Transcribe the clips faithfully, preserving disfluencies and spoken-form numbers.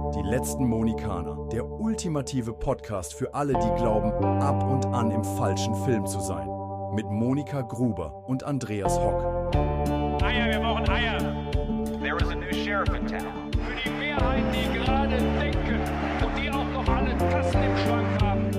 Die letzten Mohikaner, der ultimative Podcast für alle, die glauben, ab und an im falschen Film zu sein. Mit Monika Gruber und Andreas Hock. Eier, wir brauchen Eier. There is a new sheriff in town. Für die Mehrheit, die gerade denken und die auch noch alle Tassen im Schrank haben.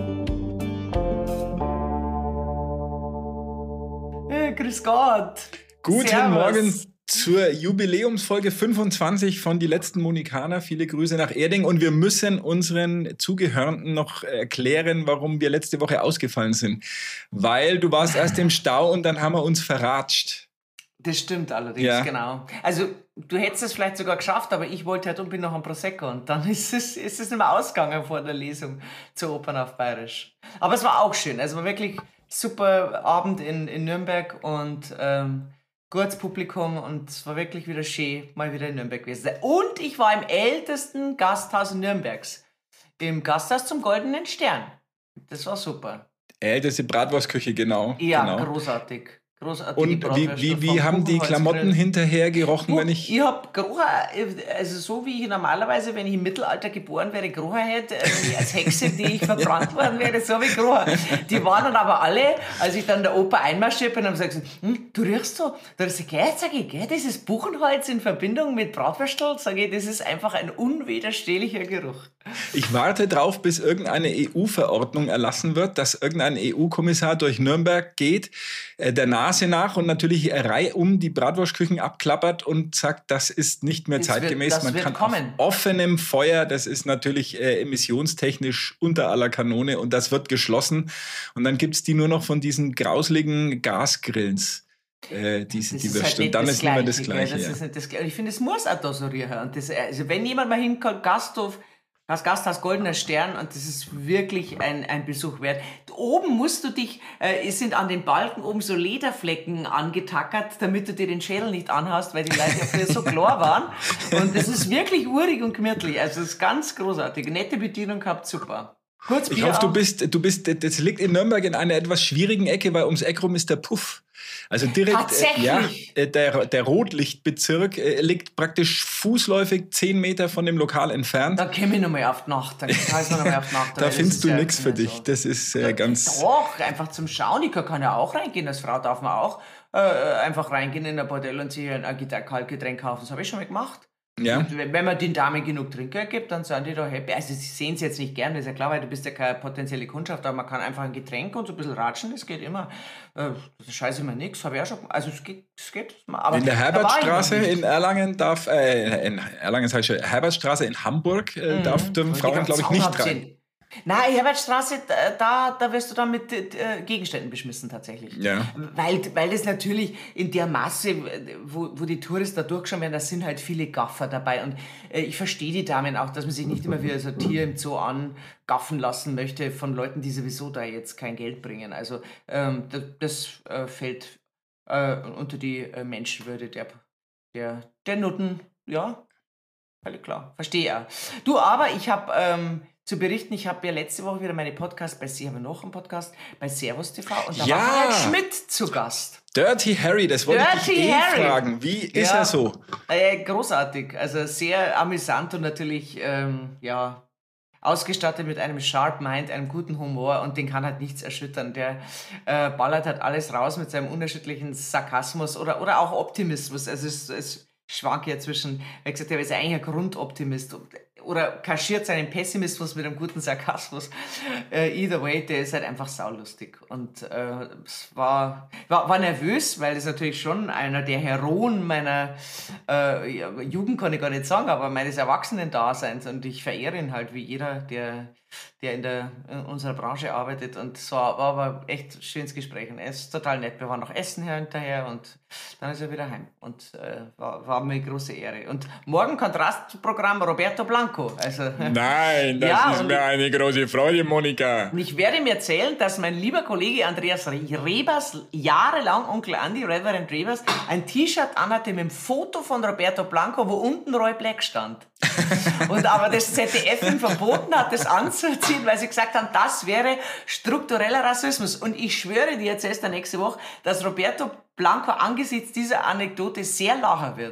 Hey, grüß Gott. Guten Servus. Morgen zur Jubiläumsfolge fünfundzwanzig von Die letzten Mohikaner. Viele Grüße nach Erding. Und wir müssen unseren Zugehörenden noch erklären, warum wir letzte Woche ausgefallen sind. Weil du warst erst im Stau und dann haben wir uns verratscht. Das stimmt allerdings, Ja. genau. Also, du hättest es vielleicht sogar geschafft, aber ich wollte halt unbedingt noch ein Prosecco und dann ist es, ist es nicht mehr ausgegangen vor der Lesung zur Opern auf Bayerisch. Aber es war auch schön. Also, war wirklich super Abend in, in Nürnberg und ähm, gutes Publikum und es war wirklich wieder schön, mal wieder in Nürnberg gewesen. Und ich war im ältesten Gasthaus Nürnbergs, im Gasthaus zum Goldenen Stern. Das war super. Älteste Bratwurstküche, genau. Ja, genau. großartig. Großartige Und wie, Bratwürste wie, wie vom haben die Buchenholzgrill. Klamotten hinterher gerochen, Du, wenn ich... ich hab gerochen, also so wie ich normalerweise, wenn ich im Mittelalter geboren wäre, gerochen hätte, wenn ich als Hexe, die ich verbrannt worden wäre, so habe ich gerochen. Die waren dann aber alle, als ich dann in der Oper einmarschiert bin, haben sie gesagt, hm, du riechst so, da ist gell, sag ich, gell, das ist Buchenholz in Verbindung mit Bratwürstel, sag ich, das ist einfach ein unwiderstehlicher Geruch. Ich warte drauf, bis irgendeine E U-Verordnung erlassen wird, dass irgendein E U-Kommissar durch Nürnberg geht, äh, der Nase nach und natürlich reihum die Bratwurstküchen abklappert und sagt, das ist nicht mehr Das zeitgemäß. wird- das Man wird kann kommen. auf offenem Feuer, das ist natürlich äh, emissionstechnisch unter aller Kanone und das wird geschlossen. Und dann gibt's die nur noch von diesen grausligen Gasgrills. Äh, diese, Das die ist Würste. halt nicht Und dann das ist nicht mehr das Gleiche, Gleiche. gell? Das ja. ist nicht das Gleiche. Ich finde, es muss auch da so riechen. Und das, also wenn jemand mal hinkommt, Gasthof, das Gasthaus Goldener Stern, und das ist wirklich ein, ein Besuch wert. Oben musst du dich, äh, es sind an den Balken oben so Lederflecken angetackert, damit du dir den Schädel nicht anhaust, weil die Leute ja früher so klar waren. Und das ist wirklich urig und gemütlich. Also es ist ganz großartig. Nette Bedienung gehabt, super. Kurz Ich Bier hoffe, du auch. bist, du bist, das liegt in Nürnberg in einer etwas schwierigen Ecke, weil ums Eck rum ist der Puff. Also direkt, äh, Tatsächlich? ja, äh, der, der Rotlichtbezirk äh, liegt praktisch fußläufig zehn Meter von dem Lokal entfernt. Da komme ich nochmal auf die Nacht. Dann heißt man nochmal auf die Nacht. Da weil das findest ist du ja nichts für nicht dich. so. Das ist äh, ganz... Doch, einfach zum Schauen. Ich kann, kann ja auch reingehen. Als Frau darf man auch äh, einfach reingehen in ein Bordell und sich ein, ein Kaltgetränk kaufen. Das habe ich schon mal gemacht. Ja. Und wenn man den Damen genug Trinkgeld gibt, dann sind die da happy. Also sie sehen es jetzt nicht gern, das ist ja klar, weil du bist ja keine potenzielle Kundschaft, aber man kann einfach ein Getränk und so ein bisschen ratschen, das geht immer. Äh, das scheiße mir nichts, habe ich auch schon gemacht. Also es geht, es geht. Aber In der da war ich Herbertstraße noch nicht. in Erlangen darf, äh, in Erlangen sag ich schon, Herbertstraße in Hamburg äh, darf, dürfen Und die Frauen, ganz glaube ich, nicht traumhaft rein. sind. Nein, Herbertstraße, da, da wirst du dann mit äh, Gegenständen beschmissen tatsächlich. Ja. Weil, weil das natürlich in der Masse, wo, wo die Touristen da durchschauen werden, da sind halt viele Gaffer dabei. Und äh, ich verstehe die Damen auch, dass man sich nicht immer wie so ein Tier im Zoo angaffen lassen möchte von Leuten, die sowieso da jetzt kein Geld bringen. Also ähm, das, das äh, fällt äh, unter die äh, Menschenwürde der, der, der Nutten, ja, völlig klar. Verstehe auch. Du, aber ich habe... Ähm, zu berichten, ich habe ja letzte Woche wieder meine Podcast, bei Sie haben wir noch einen Podcast, bei Servus T V und da Ja. war Harald Schmidt zu Gast. Dirty Harry, das wollte ich Dirty dich eh Harry. fragen. Wie ist Ja. er so? Äh, großartig, also sehr amüsant und natürlich, ähm, ja, ausgestattet mit einem Sharp Mind, einem guten Humor und den kann halt nichts erschüttern. Der äh, ballert halt alles raus mit seinem unerschütterlichen Sarkasmus oder, oder auch Optimismus. Also es, es schwankt ja zwischen, wie gesagt, er ist eigentlich ein Grundoptimist oder kaschiert seinen Pessimismus mit einem guten Sarkasmus. Äh, either way, der ist halt einfach saulustig. Und äh, es war, war, war nervös, weil das natürlich schon einer der Heroen meiner äh, ja, Jugend, kann ich gar nicht sagen, aber meines Erwachsenen-Daseins. Und ich verehre ihn halt wie jeder, der, der in, der, in unserer Branche arbeitet. Und es war, war aber echt ein schönes Gespräch. Und er ist total nett. Wir waren noch essen hinterher und dann ist er wieder heim. Und äh, war, war mir eine große Ehre. Und morgen Kontrastprogramm Roberto Blanco. Also, Nein, das Ja, ist und- mir eine große Freude, Monika. und ich werde mir erzählen, dass mein lieber Kollege Andreas Rebers, jahrelang Onkel Andi, Reverend Rebers, ein T-Shirt anhatte mit dem Foto von Roberto Blanco, wo unten Roy Black stand. Und aber das Z D F ihm verboten hat, das anzuziehen, weil sie gesagt haben, das wäre struktureller Rassismus. Und ich schwöre dir, jetzt erst nächste Woche, dass Roberto Blanco angesichts dieser Anekdote sehr lachen wird.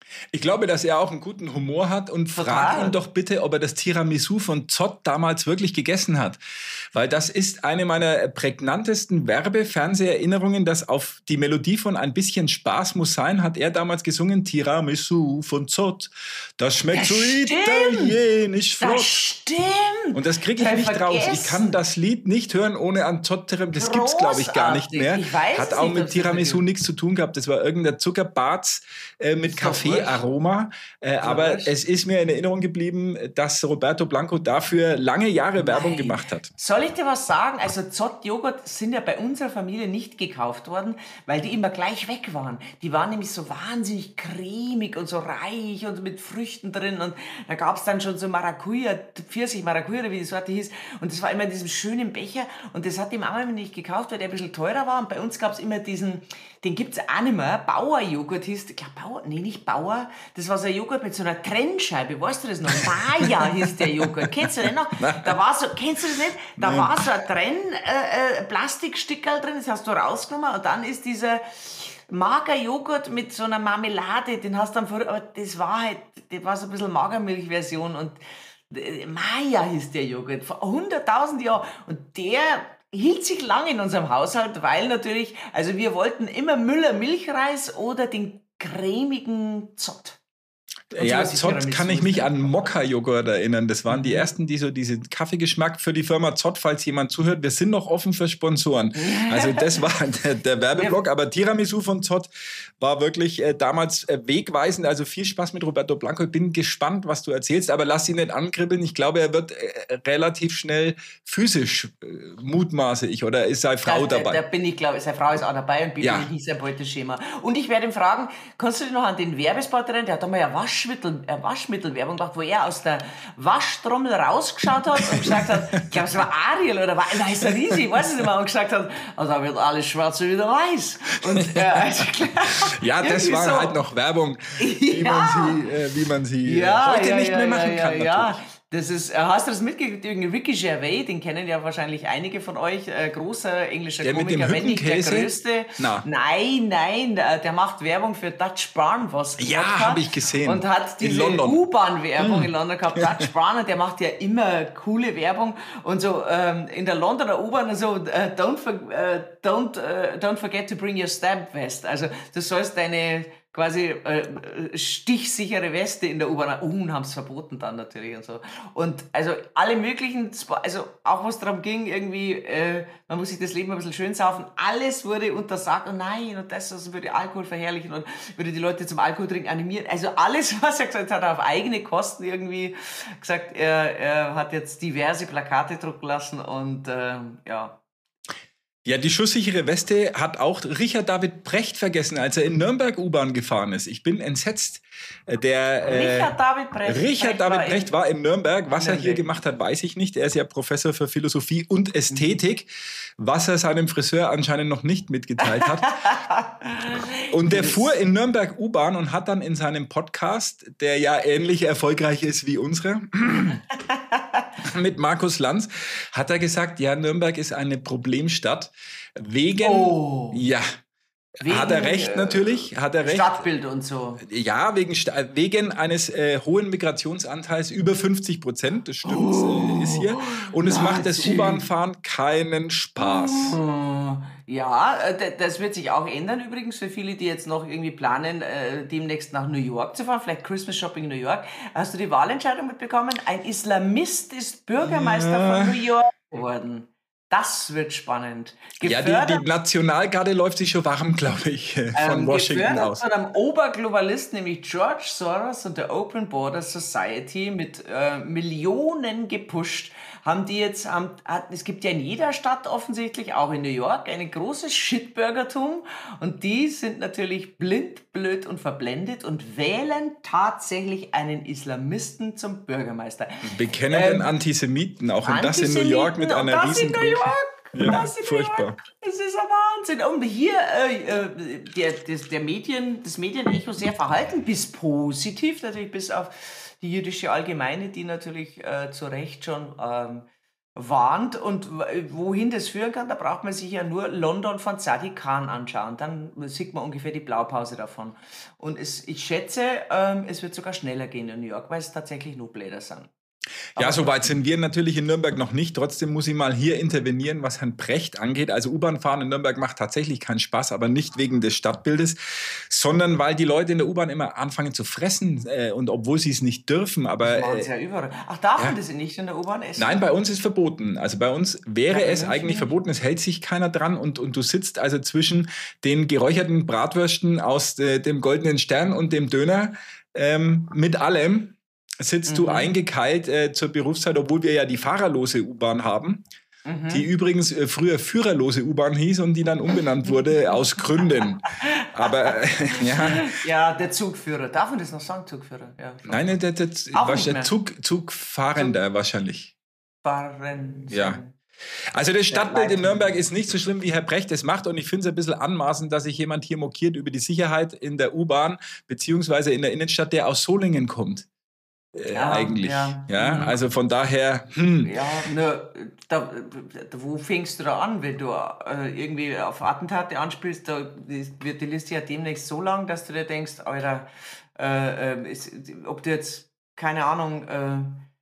Ich glaube, dass er auch einen guten Humor hat und Total. frag ihn doch bitte, ob er das Tiramisu von Zott damals wirklich gegessen hat. Weil das ist eine meiner prägnantesten Werbe-Fernseherinnerungen, dass auf die Melodie von Ein bisschen Spaß muss sein, hat er damals gesungen, Tiramisu von Zott. Das schmeckt Das so stimmt. italienisch Das flott. stimmt. Und das kriege ich Hab ich nicht raus. Ich vergessen. kann das Lied nicht hören ohne an Zott Tiramisu. Das gibt's, glaube ich, gar nicht Großartig. mehr. Ich weiß Hat es auch nicht, mit ob's das Tiramisu gibt. nichts zu tun gehabt. Das war irgendein Zuckerbarz äh, mit Ist doch Kaffeearoma. Äh, aber wurscht. es ist mir in Erinnerung geblieben, dass Roberto Blanco dafür lange Jahre Werbung Nein. gemacht hat. Soll ich dir was sagen? Also Zott-Joghurt sind ja bei unserer Familie nicht gekauft worden, weil die immer gleich weg waren. Die waren nämlich so wahnsinnig cremig und so reich und mit Früchten drin. Und da gab es dann schon so Maracuja, Pfirsich-Maracuja, oder wie die Sorte hieß. Und das war immer in diesem schönen Becher. Und das hat die Mama immer nicht gekauft, weil der ein bisschen teurer war. Und bei uns gab es immer diesen, den gibt es auch nicht mehr, Bauer-Joghurt hieß, ich glaube Bauer, nee, nicht Bauer. Das war so ein Joghurt mit so einer Trennscheibe. Weißt du das noch? Maya hieß der Joghurt. Kennst du den noch? Da war so, kennst du das nicht? Da Nein. war so ein Trenn, äh, äh, Plastikstickerl drin, das hast du rausgenommen und dann ist dieser mager Joghurt mit so einer Marmelade, den hast du dann vor, aber das war halt, das war so ein bisschen Magermilch-Version und äh, Maya hieß der Joghurt, vor hunderttausend Jahren und der hielt sich lang in unserem Haushalt, weil natürlich, also wir wollten immer Müller-Milchreis oder den cremigen Zott. Und Ja, sowas wie Zott Tiramisu kann ich ist mich der- an Mokka-Joghurt erinnern. Das waren die ersten, die so diesen Kaffeegeschmack für die Firma Zott, falls jemand zuhört. Wir sind noch offen für Sponsoren. Also das war der, der Werbeblock. Aber Tiramisu von Zott war wirklich äh, damals äh, wegweisend. Also viel Spaß mit Roberto Blanco. Ich bin gespannt, was du erzählst. Aber lass ihn nicht ankribbeln. Ich glaube, er wird äh, relativ schnell physisch, äh, mutmaße ich. Oder ist seine Frau da, dabei? Da, da bin ich, glaube ich, seine Frau ist auch dabei und Ja. Bibi hieß ein Beuteschema. Und ich werde ihn fragen, kannst du dich noch an den Werbespot erinnern? Der hat einmal eine, Waschmittel, eine Waschmittelwerbung gemacht, wo er aus der Waschtrommel rausgeschaut hat und gesagt hat, ich glaube, es war Ariel oder war, nein, ist er riesig, ich weiß es nicht mehr, und gesagt hat, also da wird alles schwarz wieder weiß. Und, äh, also, Ja, das irgendwie war so. halt noch Werbung, wie Ja. man sie, äh, wie man sie Ja, heute ja, nicht ja, mehr ja, machen ja, kann. Ja, natürlich. das ist, äh, hast du das mitgekriegt? Irgendwie Ricky Gervais, den kennen ja wahrscheinlich einige von euch, äh, großer englischer Der mit Komiker, dem wenn nicht der Hüttenkäse? größte. Na. Nein, nein, der, der macht Werbung für Dutch Barn, was Ja, gemacht hat. hab ich gesehen. Und hat In diese London. Hm. U-Bahn-Werbung in London gehabt. Dutch Barn, und der macht ja immer coole Werbung. Und so ähm, in der Londoner U-Bahn so, äh, don't, for, äh, don't, äh, don't forget to bring your stamp vest. Also du sollst deine quasi äh, äh, stichsichere Weste in der U-Bahn, uh, haben es verboten dann natürlich und so. Und also alle möglichen, Spo- also auch was darum ging, irgendwie, äh, man muss sich das Leben ein bisschen schön saufen, alles wurde untersagt und nein, und das also würde Alkohol verherrlichen und würde die Leute zum Alkohol trinken animieren. Also alles, was er gesagt hat, auf eigene Kosten irgendwie gesagt, er, er hat jetzt diverse Plakate drucken lassen und ähm, ja. Ja, die schusssichere Weste hat auch Richard David Brecht vergessen, als er in Nürnberg U-Bahn gefahren ist. Ich bin entsetzt. Äh, Der, äh, Richard David Brecht. Richard David war in- Brecht war in Nürnberg. Was er hier Nürnberg. gemacht hat, weiß ich nicht. Er ist ja Professor für Philosophie und Ästhetik, was er seinem Friseur anscheinend noch nicht mitgeteilt hat. Und der fuhr in Nürnberg U-Bahn und hat dann in seinem Podcast, der ja ähnlich erfolgreich ist wie unsere, mit Markus Lanz, hat er gesagt, ja, Nürnberg ist eine Problemstadt wegen, Oh. ja, Wegen, hat er recht äh, natürlich, hat er recht. Stadtbild und so. Ja, wegen, Sta- wegen eines äh, hohen Migrationsanteils, über fünfzig Prozent, das stimmt, äh, ist hier. Und es macht das Wahnsinn. U-Bahn-Fahren keinen Spaß. Ja, äh, d- das wird sich auch ändern übrigens für viele, die jetzt noch irgendwie planen, äh, demnächst nach New York zu fahren, vielleicht Christmas Shopping in New York. Hast du die Wahlentscheidung mitbekommen? Ein Islamist ist Bürgermeister Ja. von New York geworden. Das wird spannend. Ja, die, die Nationalgarde läuft sich schon warm, glaube ich, äh, von Ähm, Washington gefördert aus. von einem Oberglobalist, nämlich George Soros und der Open Borders Society mit äh, Millionen gepusht, haben die jetzt, haben, hat, es gibt ja in jeder Stadt offensichtlich, auch in New York, ein großes Shitburgertum und die sind natürlich blind, blöd und verblendet und wählen tatsächlich einen Islamisten zum Bürgermeister. Bekennenden ähm, Antisemiten, auch und das in New York mit Antisemiten, einer und das in New riesengroßen... York. Ja, das in New furchtbar. York. Das ist ein Wahnsinn. Und hier äh, äh, der, das, der Medien, das Medienecho sehr verhalten, bis positiv, natürlich bis auf die jüdische Allgemeine, die natürlich äh, zu Recht schon ähm, warnt und wohin das führen kann, da braucht man sich ja nur London von Sadiq Khan anschauen. Dann sieht man ungefähr die Blaupause davon. Und es, ich schätze, ähm, es wird sogar schneller gehen in New York, weil es tatsächlich nur Bläder sind. Ja, soweit sind wir natürlich in Nürnberg noch nicht. Trotzdem muss ich mal hier intervenieren, was Herrn Precht angeht. Also U-Bahn-Fahren in Nürnberg macht tatsächlich keinen Spaß, aber nicht wegen des Stadtbildes, sondern weil die Leute in der U-Bahn immer anfangen zu fressen äh, und obwohl sie es nicht dürfen. Aber, das machen sie ja überall. Ach, darf man ja. das nicht in der U-Bahn essen? Nein, bei uns ist verboten. Also bei uns wäre ja, es eigentlich nicht. verboten, es hält sich keiner dran und, und du sitzt also zwischen den geräucherten Bratwürsten aus äh, dem Goldenen Stern und dem Döner ähm, mit allem. Sitzt mhm. du eingekeilt äh, zur Berufszeit, obwohl wir ja die fahrerlose U-Bahn haben, mhm. die übrigens äh, früher führerlose U-Bahn hieß und die dann umbenannt wurde aus Gründen. Aber äh, ja. Ja, der Zugführer. Darf man das noch sagen, Zugführer? Ja, Nein, der, der, der, der Zug, Zugfahrender Zug wahrscheinlich. Fahren. Ja. Also das Stadtbild in Nürnberg ist nicht so schlimm, wie Herr Precht es macht, und ich finde es ein bisschen anmaßend, dass sich jemand hier mokiert über die Sicherheit in der U-Bahn beziehungsweise in der Innenstadt, der aus Solingen kommt. Äh, ja, eigentlich. Ja, ja? Also von daher. Hm. Ja, ne, da, da, wo fängst du da an, wenn du äh, irgendwie auf Attentate anspielst? Da wird die Liste ja demnächst so lang, dass du dir denkst, Alter, äh, äh, ist, ob du jetzt, keine Ahnung, äh,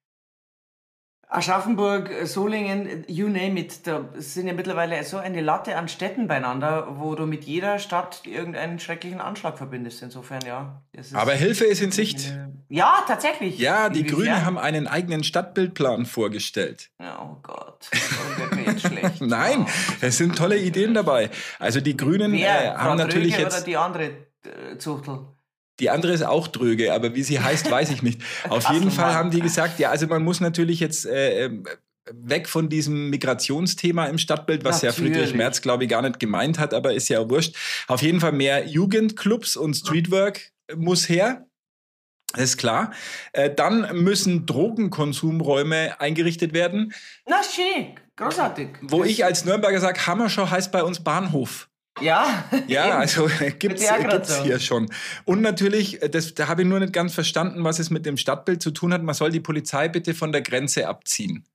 Aschaffenburg, Solingen, you name it, da sind ja mittlerweile so eine Latte an Städten beieinander, wo du mit jeder Stadt irgendeinen schrecklichen Anschlag verbindest. Insofern, ja. Das ist Aber Hilfe ist in Sicht. Ja, tatsächlich. Ja, die Inwiefern? Grünen haben einen eigenen Stadtbildplan vorgestellt. Oh Gott, das wird mir jetzt schlecht. Nein, es sind tolle Ideen dabei. Also die Grünen Wer? äh, haben natürlich Dröge jetzt... Oder die andere äh, Zuchtel? Die andere ist auch dröge, aber wie sie heißt, weiß ich nicht. Auf jeden Fall haben die gesagt, ja, also man muss natürlich jetzt äh, weg von diesem Migrationsthema im Stadtbild, was natürlich. ja Friedrich Merz, glaube ich, gar nicht gemeint hat, aber ist ja auch wurscht. Auf jeden Fall mehr Jugendclubs und Streetwork muss her. Das ist klar. Äh, dann müssen Drogenkonsumräume eingerichtet werden. Na schick, großartig. Wo das ich als Nürnberger sage, Hammerschau heißt bei uns Bahnhof. Ja, ja, eben. Also gibt's, gibt's hier schon. Und natürlich, das, da habe ich nur nicht ganz verstanden, was es mit dem Stadtbild zu tun hat. Man soll die Polizei bitte von der Grenze abziehen.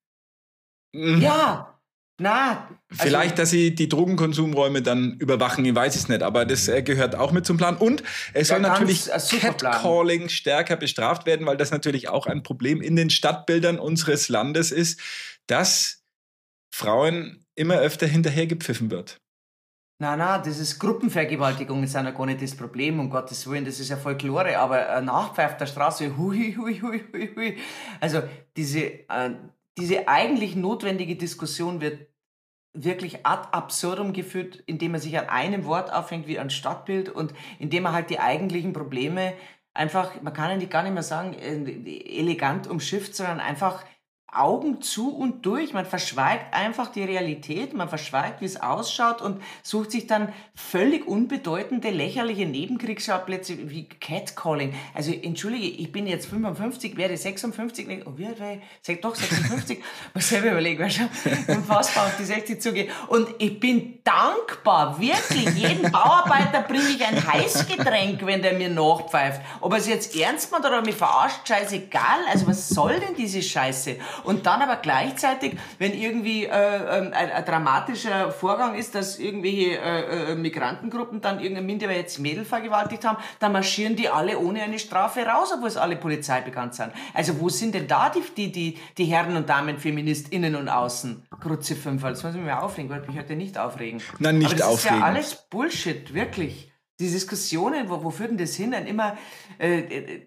Ja, na. Vielleicht, also, dass sie die Drogenkonsumräume dann überwachen, ich weiß es nicht, aber das äh, gehört auch mit zum Plan. Und es soll natürlich Catcalling stärker bestraft werden, weil das natürlich auch ein Problem in den Stadtbildern unseres Landes ist, dass Frauen immer öfter hinterhergepfiffen wird. Nein, nein, das ist Gruppenvergewaltigungen, sind ja gar nicht das Problem, um Gottes Willen, das ist ja Folklore, aber ein Nachpfeif der Straße, hui, hui, hui, hui, hui. Also diese, äh, diese eigentlich notwendige Diskussion wird wirklich ad absurdum geführt, indem man sich an einem Wort aufhängt wie ein Stadtbild und indem man halt die eigentlichen Probleme einfach, man kann ja gar nicht mehr sagen, elegant umschifft, sondern einfach Augen zu und durch. Man verschweigt einfach die Realität, man verschweigt, wie es ausschaut und sucht sich dann völlig unbedeutende, lächerliche Nebenkriegsschauplätze wie Catcalling. Also entschuldige, ich bin jetzt fünfundfünfzig, werde sechsundfünfzig, oh, wie alt war ich? Doch, sechsundfünfzig. Muss selber überlegen, weil schon unfassbar auf die sechzig zugehe. Und ich bin dankbar, wirklich, jeden Bauarbeiter bringe ich ein Heißgetränk, wenn der mir nachpfeift. Ob er es jetzt ernst macht oder mich verarscht, scheißegal. Also was soll denn diese Scheiße? Und dann aber gleichzeitig, wenn irgendwie äh, ein, ein dramatischer Vorgang ist, dass irgendwelche äh, Migrantengruppen dann irgendein minderjähriges Mädel vergewaltigt haben, dann marschieren die alle ohne eine Strafe raus, obwohl es alle Polizei bekannt sind. Also wo sind denn da die, die, die, die Herren und Damen, Feministinnen und Außen? Grütze fünf, das muss ich mir aufregen, weil ich mich heute nicht aufregen. Nein, nicht aber das aufregen. ist ja alles Bullshit, wirklich. Die Diskussionen, wo, wo führt denn das hin? Dann immer... Äh, äh,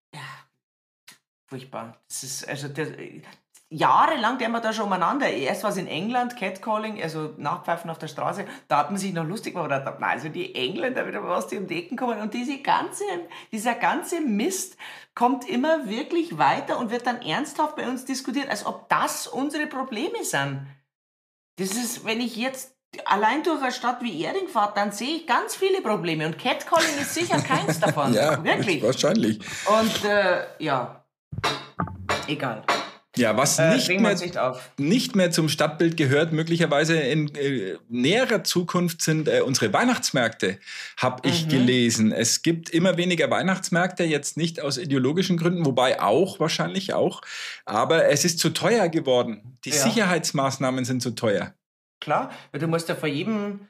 Furchtbar. Das ist, also, das, jahrelang der wir da schon umeinander. Erst war es in England, Catcalling, also Nachpfeifen auf der Straße, da hat man sich noch lustig gemacht. Da hat man, also die Engländer wieder was, die um die Ecken kommen. Und diese ganze, dieser ganze Mist kommt immer wirklich weiter und wird dann ernsthaft bei uns diskutiert, als ob das unsere Probleme sind. Das ist, wenn ich jetzt allein durch eine Stadt wie Erding fahre, dann sehe ich ganz viele Probleme. Und Catcalling ist sicher keins davon. Ja, wirklich. Wahrscheinlich. Und äh, ja, egal. Ja, was Äh, nicht, regen wir mehr, uns nicht auf. nicht mehr zum Stadtbild gehört, möglicherweise in äh, näherer Zukunft sind äh, unsere Weihnachtsmärkte, habe ich Mhm. gelesen. Es gibt immer weniger Weihnachtsmärkte, jetzt nicht aus ideologischen Gründen, wobei auch, wahrscheinlich auch, aber es ist zu teuer geworden. Die Ja. Sicherheitsmaßnahmen sind zu teuer. Klar, weil du musst ja vor jedem,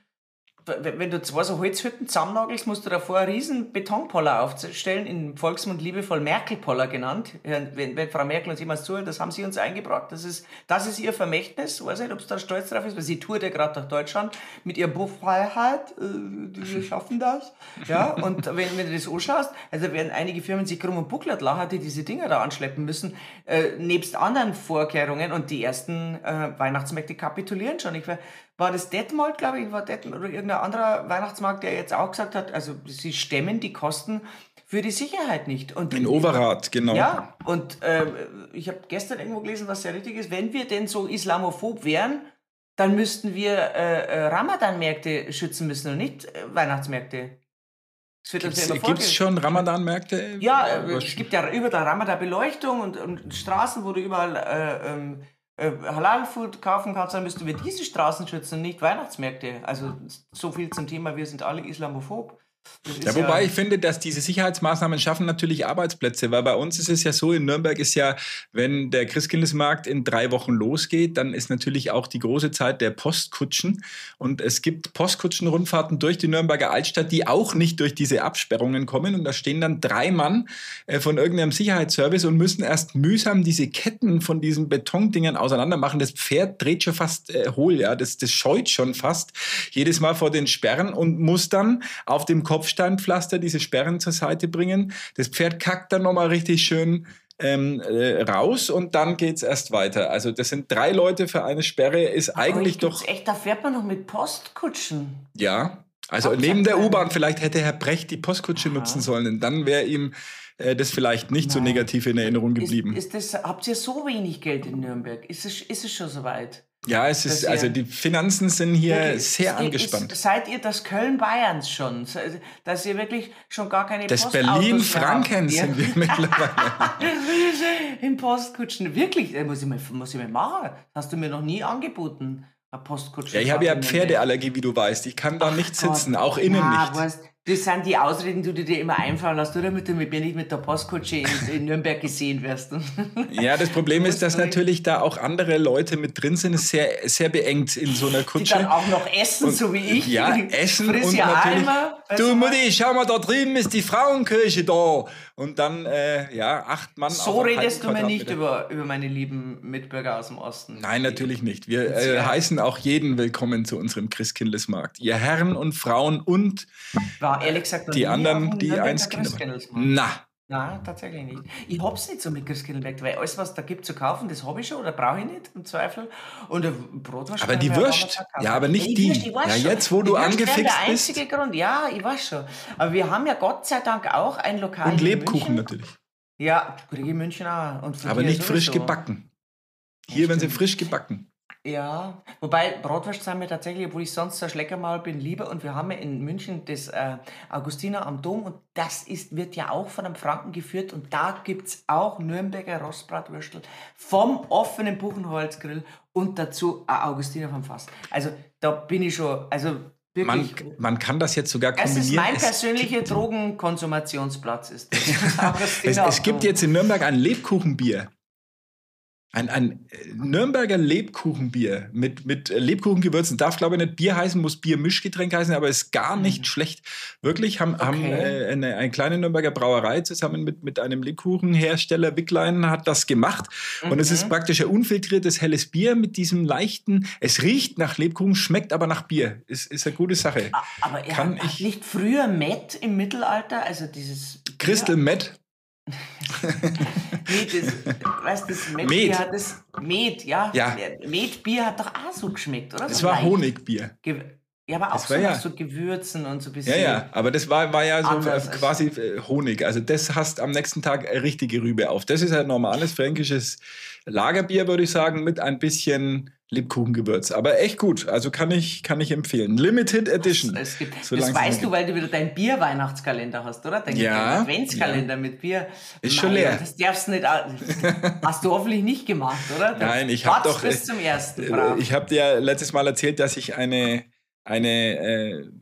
wenn du zwei so Holzhütten zusammennagelst, musst du davor einen riesen Betonpoller aufstellen, im Volksmund liebevoll Merkel-Poller genannt. Ja, wenn, wenn Frau Merkel uns jemals zuhört, das haben sie uns eingebracht. Das ist, das ist ihr Vermächtnis. Ich weiß nicht, ob sie da stolz drauf ist, weil sie tourt ja gerade durch Deutschland mit ihrer Buchfreiheit. Äh, wir schaffen das. Ja, und wenn, wenn du das anschaust, also werden einige Firmen sich krumm und buckelt lachen, die diese Dinger da anschleppen müssen, äh, nebst anderen Vorkehrungen, und die ersten äh, Weihnachtsmärkte kapitulieren schon. Ich war, war das Detmold, glaube ich, war Detmold oder irgendein anderer Weihnachtsmarkt, der jetzt auch gesagt hat, also sie stemmen die Kosten für die Sicherheit nicht. Und In Overath, genau. ja, und äh, ich habe gestern irgendwo gelesen, was sehr richtig ist, wenn wir denn so islamophob wären, dann müssten wir äh, äh, Ramadan-Märkte schützen müssen und nicht äh, Weihnachtsmärkte. Das wird uns ja immer Gibt es vorge- schon Ramadan-Märkte? Ja, äh, es gibt ja überall Ramadan-Beleuchtung und, und Straßen, wo du überall äh, ähm, äh, Halal-Food kaufen kannst, dann müssten wir diese Straßen schützen und nicht Weihnachtsmärkte. Also so viel zum Thema, wir sind alle islamophob. Das ist Ja, wobei ich finde, dass diese Sicherheitsmaßnahmen schaffen natürlich Arbeitsplätze, weil bei uns ist es ja so, in Nürnberg ist ja, wenn der Christkindlesmarkt in drei Wochen losgeht, dann ist natürlich auch die große Zeit der Postkutschen, und es gibt Postkutschenrundfahrten durch die Nürnberger Altstadt, die auch nicht durch diese Absperrungen kommen, und da stehen dann drei Mann äh, von irgendeinem Sicherheitsservice und müssen erst mühsam diese Ketten von diesen Betondingern auseinander machen. Das Pferd dreht schon fast äh, hohl, ja, das, das scheut schon fast jedes Mal vor den Sperren und muss dann auf dem Kopfsteinpflaster diese Sperren zur Seite bringen. Das Pferd kackt dann nochmal richtig schön ähm, äh, raus, und dann geht's erst weiter. Also das sind drei Leute für eine Sperre, ist eigentlich doch... Echt, da fährt man noch mit Postkutschen. Ja, also Hauptsache neben der keine- U-Bahn, vielleicht hätte Herr Brecht die Postkutsche nutzen sollen, und dann wäre ihm äh, das vielleicht nicht so Nein. negativ in Erinnerung geblieben. Ist, ist das, habt ihr so wenig Geld in Nürnberg? Ist es, ist es schon soweit? Ja, es ist, dass ihr- also die Finanzen sind hier Wirklich, sehr ist- angespannt. Ist, seid ihr das Köln Bayerns schon? Se- Dass ihr wirklich schon gar keine Das Postautos Berlin mehr Franken habt? sind wir mittlerweile. In Postkutschen. Wirklich, äh, muss ich, mal, muss ich mal machen. Das hast du mir noch nie angeboten. Eine Postkutsche. Ja, ich habe ja Pferdeallergie, wie du weißt. Ich kann da nicht sitzen, auch innen ja, nicht. Weißt, das sind die Ausreden, die du dir immer einfallen lässt, oder? Damit du mit mir nicht mit der Postkutsche in, in Nürnberg gesehen wirst. Ja, das Problem ist, dass durch. natürlich da auch andere Leute mit drin sind. Es ist sehr, sehr beengt in so einer Die Kutsche. dann auch noch essen, Und- so wie ich. Ja, essen Friss und ja natürlich, Eimer, weißt du du Mutti, schau mal, da drüben ist die Frauenkirche da. Und dann, äh, ja, acht Mann So auf einem redest du halben mir nicht Quadratmeter. über, über meine lieben Mitbürger aus dem Osten. Nein, natürlich nicht. Wir äh, Ja. heißen auch jeden willkommen zu unserem Christkindlesmarkt. Ihr Herren und Frauen und War ehrlich gesagt noch die nie auf anderen, dem die Nürnberger eins Kinder. Christkindlesmarkt. Na, Nein, tatsächlich nicht. Ich hab's nicht so mit Christkindlmärkten, weil alles, was da gibt zu kaufen, das habe ich schon oder brauche ich nicht, im Zweifel. Und der Brotwurst aber kann die ich mir Wurst, auch kaufen. ja, aber nicht Ja, die. Wurst, ich weiß Ja, schon. jetzt, wo Die du Wurst wäre angefixt der bist. einzige Grund, ja, ich weiß schon. Aber wir haben ja Gott sei Dank auch ein Lokal Und in Lebkuchen München. natürlich. Ja, kriege ich in München auch. Und von Aber dir nicht frisch sowieso. gebacken. Hier werden sie stimmt. frisch gebacken. Ja, wobei Bratwurst sind wir tatsächlich, obwohl ich sonst so ein Schleckermaul bin, lieber. Und wir haben ja in München das äh, Augustiner am Dom, und das ist, wird ja auch von einem Franken geführt, und da gibt es auch Nürnberger Rostbratwürstel vom offenen Buchenholzgrill und dazu ein Augustiner vom Fass. Also da bin ich schon, also Man, wirklich... man kann das jetzt sogar Das kombinieren. ist mein Es persönlicher Drogenkonsumationsplatz. Ist das. Es, Augustiner es am gibt Dom. jetzt in Nürnberg ein Lebkuchenbier. Ein, ein Nürnberger Lebkuchenbier mit, mit Lebkuchengewürzen. Darf, glaube ich, nicht Bier heißen, muss Bier-Mischgetränk heißen, aber ist gar nicht schlecht. Wirklich, haben, haben äh, eine, eine kleine Nürnberger Brauerei zusammen mit, mit einem Lebkuchenhersteller, Wicklein, hat das gemacht. Und es ist praktisch ein unfiltriertes, helles Bier mit diesem leichten, es riecht nach Lebkuchen, schmeckt aber nach Bier. Ist, ist eine gute Sache. Aber er Kann hat ich- nicht früher Met im Mittelalter, also dieses... Crystal Met. Nee, das, weißt du, das Met. Metbier hat das... Met, ja. Ja. Metbier hat doch auch so geschmeckt, oder? Es So war leicht Honigbier. ge- Ja, aber auch Das so war nach ja- so Gewürzen und so ein Ja, bisschen. ja, aber das war, war ja so Anders äh, als- quasi äh, Honig. Also das hast am nächsten Tag eine richtige Rübe auf. Das ist ein normales fränkisches Lagerbier, würde ich sagen, mit ein bisschen Lebkuchengewürz. Aber echt gut. Also kann ich, kann ich empfehlen. Limited Edition. Es gibt, das Solange es weißt noch du, weil du wieder deinen Bier-Weihnachtskalender hast, oder? Dein Ja, dein Adventskalender mit Bier. Ist schon Mei, leer. Das darfst du nicht. au- Hast du hoffentlich nicht gemacht, oder? Da Nein, ich hab wartest doch, bis äh, zum ersten. Äh, Brav. Ich habe dir letztes Mal erzählt, dass ich eine, eine äh, äh,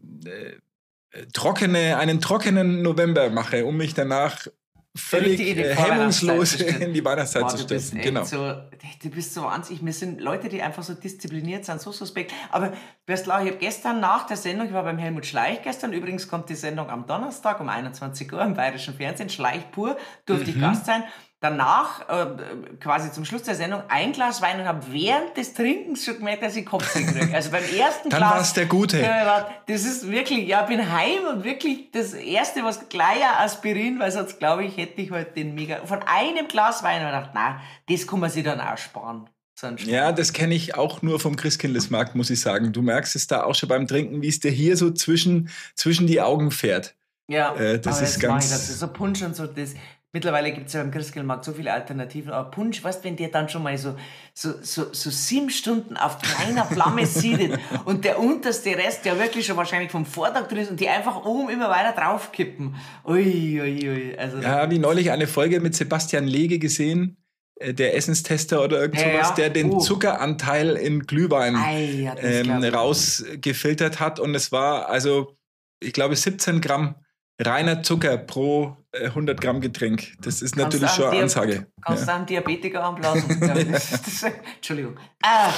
trockene, einen trockenen November mache, um mich danach völlig Richtig in die äh, Vorweihnachtszeit hemmungslos zu stellen. in die Weihnachtszeit Boah, zu du bist stürzen. echt Genau. so, du bist so wahnsinnig. Wir sind Leute, die einfach so diszipliniert sind, so suspekt. Aber Berstlau, ich habe gestern nach der Sendung, ich war beim Helmut Schleich gestern, übrigens kommt die Sendung am Donnerstag um einundzwanzig Uhr im Bayerischen Fernsehen, Schleich pur, durfte Mhm. ich Gast sein. Danach, äh, quasi zum Schluss der Sendung, ein Glas Wein und habe während des Trinkens schon gemerkt, dass ich Kopfweh kriege. Also beim ersten Dann Glas. war's der Gute. Äh, das ist wirklich, ja, bin heim und wirklich das erste, was gleich ein Aspirin, weil sonst glaube ich, hätte ich heute den mega, von einem Glas Wein und gedacht, na, das kann man sich dann auch sparen. So ein Ja, das kenne ich auch nur vom Christkindlesmarkt, muss ich sagen. Du merkst es da auch schon beim Trinken, wie es dir hier so zwischen, zwischen die Augen fährt. Ja, Äh, das aber ist jetzt mach ganz- ich das. So Punsch und so, das. Mittlerweile gibt es ja beim Christkindlmarkt so viele Alternativen, aber Punsch, weißt du, wenn der dann schon mal so, so, so, so sieben Stunden auf kleiner Flamme siedet und der unterste Rest, der wirklich schon wahrscheinlich vom Vortag drin ist und die einfach oben immer weiter draufkippen. Ui, ui, ui. Also, Ja, habe ich neulich eine Folge mit Sebastian Lege gesehen, äh, der Essenstester oder irgend Ja, sowas, ja. der den Oh. Zuckeranteil in Glühwein Ei, ja, das ähm, glaub ich. rausgefiltert hat. Und es war also, ich glaube, siebzehn Gramm reiner Zucker pro äh, hundert Gramm Getränk. Das ist Kannst natürlich du schon einen eine Dia- Ansage. Kannst du Ja. einen Diabetiker anblasen? Ja, das, das, Entschuldigung. Ah,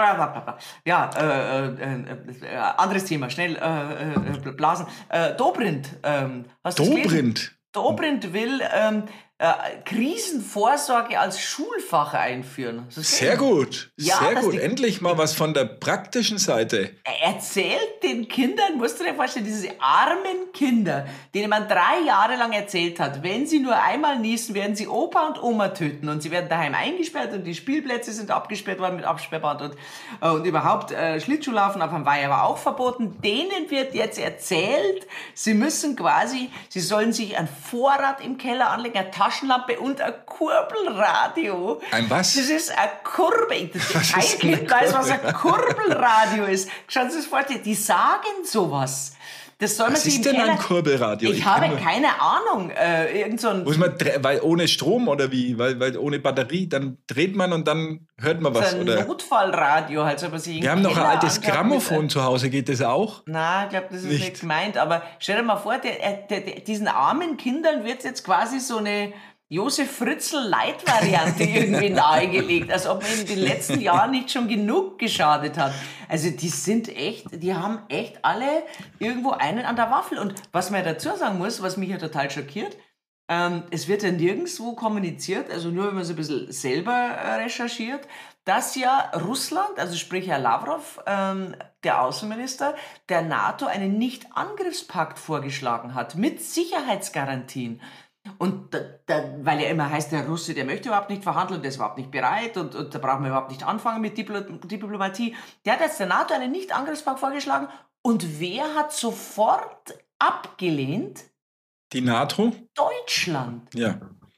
ja, äh, äh, äh, anderes Thema. Schnell äh, äh, blasen. Äh, Dobrindt. Ähm, hast du das gelesen? Dobrindt. Dobrindt will ähm, äh, Krisenvorsorge als Schulfach einführen. Hast du das Sehr gelesen? gut. Ja, Sehr dass gut. die- Endlich mal was von der praktischen Seite. Er erzählt den Kindern, musst du dir vorstellen, diese armen Kinder, denen man drei Jahre lang erzählt hat, wenn sie nur einmal niesen, werden sie Opa und Oma töten und sie werden daheim eingesperrt und die Spielplätze sind abgesperrt worden mit Absperrband und, äh, und überhaupt äh, Schlittschuhlaufen auf dem Weiher war auch verboten. Denen wird jetzt erzählt, sie müssen quasi, sie sollen sich ein Vorrat im Keller anlegen, eine Taschenlampe und ein Kurbelradio. Ein was? Das ist ein Kurbel. Was Kein ist eine Kind weiß, was ein Kurbelradio ist. Schauen Sie sich vor, die, die sagen sowas. Das soll man Was sich ist im denn Keller... ein Kurbelradio? Ich, Ich habe kann nur- keine Ahnung. Äh, irgend so ein, Muss man, dre- weil ohne Strom oder wie? Weil, weil ohne Batterie, dann dreht man und dann hört man so was. ein Oder? Notfallradio. Halt, so, was ich im Wir haben noch ein Keller altes angehabt Grammophon mit- zu Hause, geht das auch? Nein, ich glaube, das ist Nicht. nicht, gemeint. Aber stell dir mal vor, der, der, der, diesen armen Kindern wird jetzt quasi so eine Josef Fritzl-Light-Variante irgendwie nahegelegt, als ob man in den letzten Jahren nicht schon genug geschadet hat. Also die sind echt, die haben echt alle irgendwo einen an der Waffel. Und was man ja dazu sagen muss, was mich ja total schockiert, ähm, es wird ja nirgendwo kommuniziert, also nur wenn man so ein bisschen selber äh, recherchiert, dass ja Russland, also sprich Herr Lavrov, ähm, der Außenminister, der NATO einen Nicht-Angriffspakt vorgeschlagen hat mit Sicherheitsgarantien. Und da, da, weil ja immer heißt, der Russe, der möchte überhaupt nicht verhandeln, der ist überhaupt nicht bereit und, und da brauchen wir überhaupt nicht anfangen mit Diplo Diplomatie. Der hat jetzt der NATO einen Nicht-Angriffspakt vorgeschlagen und wer hat sofort abgelehnt? Die NATO? Deutschland. Ja.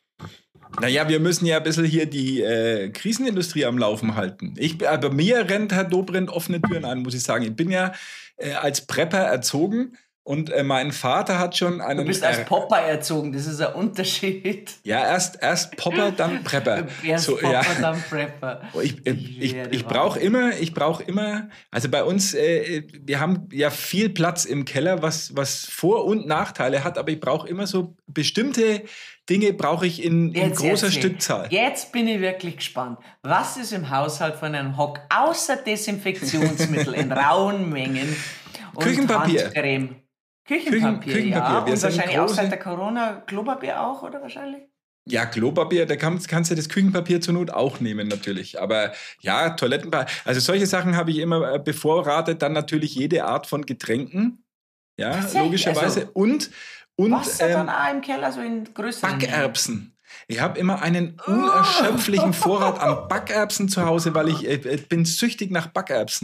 Naja, wir müssen ja ein bisschen hier die äh, Krisenindustrie am Laufen halten. Ich, aber mir rennt Herr Dobrindt offene Türen ein, muss ich sagen. Ich bin ja äh, als Prepper erzogen und äh, mein Vater hat schon einen... Du bist als Popper erzogen, das ist ein Unterschied. Ja, erst, erst Popper, dann Prepper. Erst So, Popper, ja. dann Prepper. Ich, ich, ich, werde ich brauche immer, ich brauche immer, also bei uns, äh, wir haben ja viel Platz im Keller, was, was Vor- und Nachteile hat, aber ich brauche immer so bestimmte Dinge, brauche ich in, in Jetzt großer erzähl. Stückzahl. Jetzt bin ich wirklich gespannt. Was ist im Haushalt von einem Hock außer Desinfektionsmittel in rauen Mengen und Küchenpapier. Handcreme? Küchenpapier, Küchen- ja. Küchenpapier. Wir Und sind wahrscheinlich auch große- seit der Corona Klopapier auch, oder wahrscheinlich? Ja, Klopapier, da kannst, kannst du das Küchenpapier zur Not auch nehmen natürlich. Aber ja, Toilettenpapier, also solche Sachen habe ich immer äh, bevorratet. Dann natürlich jede Art von Getränken, ja, Tatsächlich, logischerweise. also und und Wasser ähm, dann auch im Keller so in größeren Mengen. Backerbsen. Ich habe immer einen unerschöpflichen Vorrat an Backerbsen zu Hause, weil ich äh, bin süchtig nach Backerbsen.